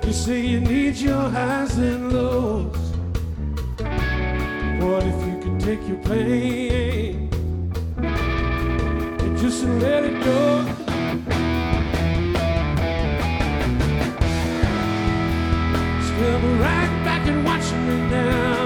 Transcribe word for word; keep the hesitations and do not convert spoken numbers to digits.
You say you need your highs and lows. What if you could take your pain and just let it go? Step right back and watch me now.